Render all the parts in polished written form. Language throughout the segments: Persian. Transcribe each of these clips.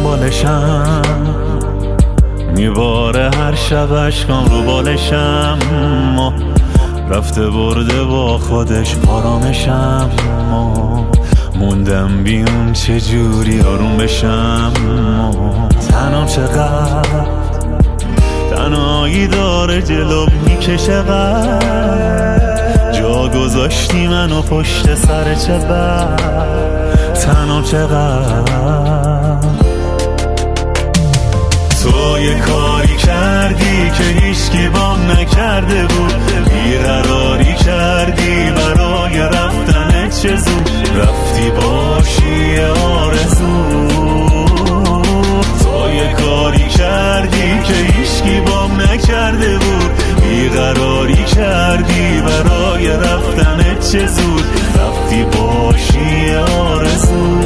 بالشم، میباره هر شب عشقام رو بالشم. رفته برده با خودش آرامشم، موندم بیون چجوری آروم بشم. تنم چقدر تنهایی داره جلو میکشه، جا گذاشتی منو پشت سر چه بد. تنم چقدر تو یه کاری کردی که هیچکی بام نکرده بود، بیقراری کردی برای رفتن چه زود، رفتی باشی آرزو. تو یه کاری کردی که هیچکی بام نکرده بود، بیقراری کردی برای رفتن چه زود، رفتی باشی آرزو.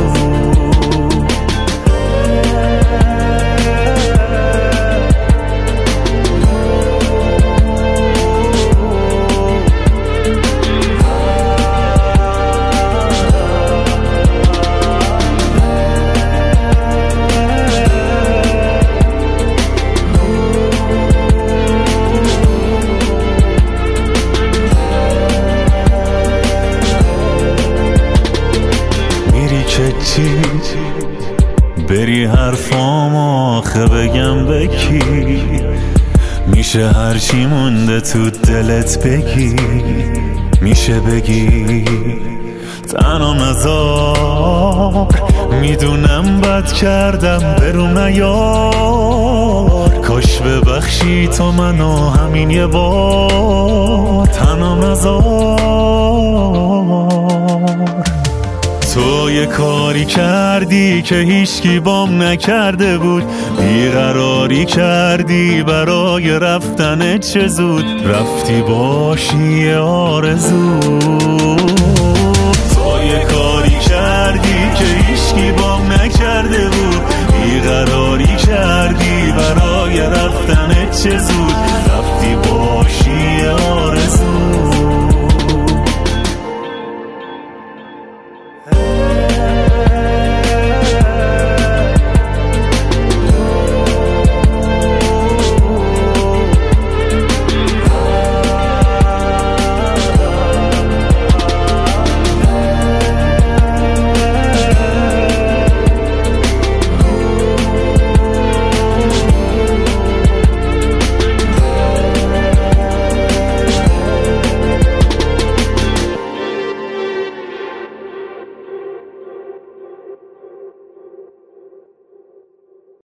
بری حرفام آخه بگم بکی، میشه هرچی مونده تو دلت بگی، میشه بگی تنها نذار، میدونم بد کردم بروم نیار، کاش ببخشی تو منو همین یه بار، تنها نذار. تو یه کاری کردی که هیچکی بام نکرده بود، بیقراری کردی برای رفتن چه زود، رفتی باشی آرزو. تو یه کاری کردی که هیچکی بام نکرده بود، بیقراری کردی برای رفتن چه زود،